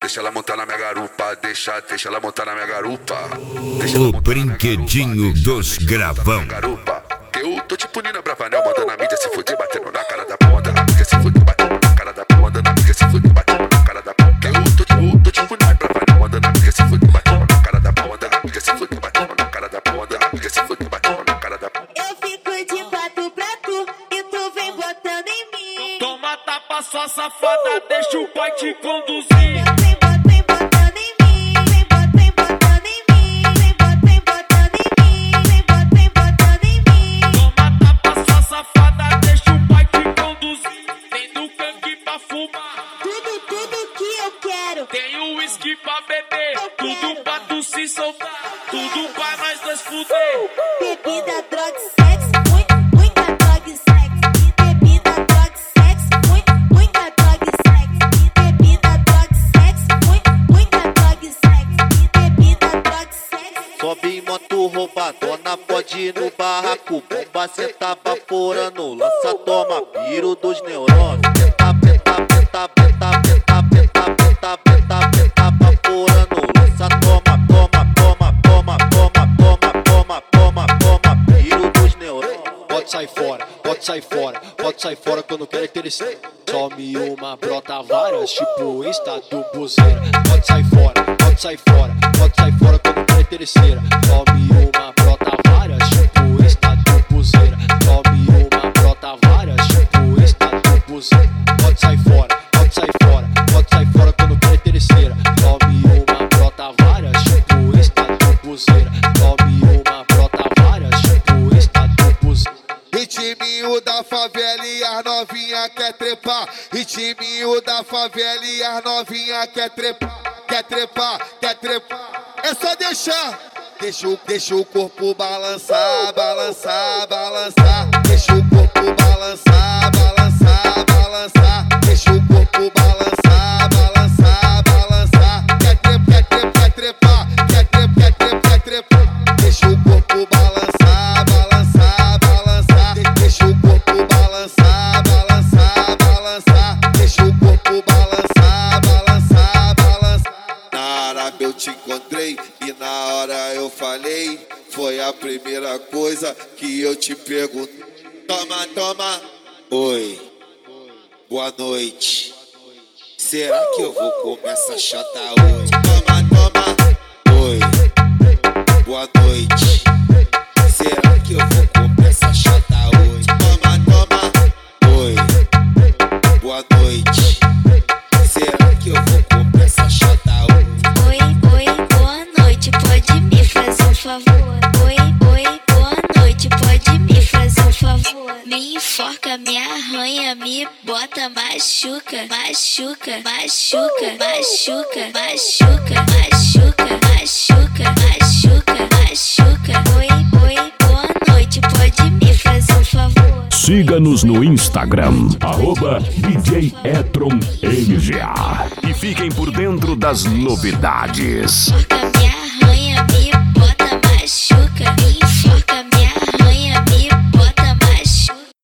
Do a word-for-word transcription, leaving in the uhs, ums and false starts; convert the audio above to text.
deixa ela montar na minha garupa, deixa, deixa ela montar na minha garupa. O brinquedinho dos gravão. Eu tô tipo Nina Bravanel, mandando a mídia se fuder, batendo na cara da pau, mandando a mídia se fuder, batendo na cara da pau, mandando a mídia se fuder, batendo na cara da pau. Eu tô tipo, tô tipo Nina Bravanel, mandando a mídia se fuder, batendo na cara da pau, mandando a mídia se fuder, batendo na cara da pau, mandando a mídia se fuder, batendo na cara da pau. Eu fico de quatro pra tu e tu vem botando em mim. Toma tapa, sua safada, deixa o pai te conduzir. Tem o whisky pra beber, tudo pra tu se soltar, tudo pra nós dois fuder. Bebida, droga, sexo, muito, muita droga e sexo. Bebida, droga, sexo, muito, muita droga e sexo. Bebida, droga, sexo, muito, muita droga e sexo. Bebida, droga, sexo. Sobe em moto roubadona, pode ir no barraco. Bomba cê tá vaporando, lança, toma, piro dos neurônios. Peta, peta, peta, peta, peta, peta, peta, peta, peta, vaporando, lança, toma, toma, toma, toma, toma, toma, toma, toma, toma, piro dos neurônios. Pode sair fora, pode sair fora, pode sair fora quando quer interessar. Some uma, brota várias, tipo Insta do buzeira. Pode sair fora, pode sair fora, pode sair fora quando quer interesseira. Some uma, brota várias, tipo Insta do buzeira. Some uma, brota várias, tipo Insta do buzeira. Pode sair fora, pode sair fora, pode sair fora quando quer interesseira. Some uma, brota várias, tipo Insta do buzeira. Some uma, brota várias, tipo Insta do buzeira. Ritminho da favela e as novinha quer trepar. Ritminho da favela e as novinha quer trepar. Quer trepar, quer trepar. É só deixar. Deixa o, deixa o corpo balançar, balançar, balançar. Deixa o corpo balançar, balançar, balançar. Deixa o corpo balançar, balançar, balançar. Quer trepar, quer trepar, quer trepar, quer trepar, quer trepar, quer trepar. Deixa o corpo balançar, balançar, balançar. Deixa o corpo balançar, balançar, balançar. Deixa o corpo balançar, balançar, balançar. Na Arábia eu te encontrei e na hora eu falei. Foi a primeira coisa que eu te perguntei. Toma, toma. Oi, boa noite. Será que eu vou comer essa chata hoje? Toma, toma. Oi, boa noite. Será que eu vou comer essa chata hoje? Toma, toma. Oi, boa noite. Será que eu vou comer essa chata hoje? Oi, oi, boa noite, pode me fazer um favor? Oi, oi, boa noite, pode me fazer um favor? Me enforca, me arranha, me bota, machuca, machuca, machuca, machuca, machuca, machuca, machuca, machuca, machuca. Oi, oi, boa noite, pode me fazer um favor? Siga-nos no Instagram, arroba D J Etron M G A. E fiquem por dentro das novidades. Enforca,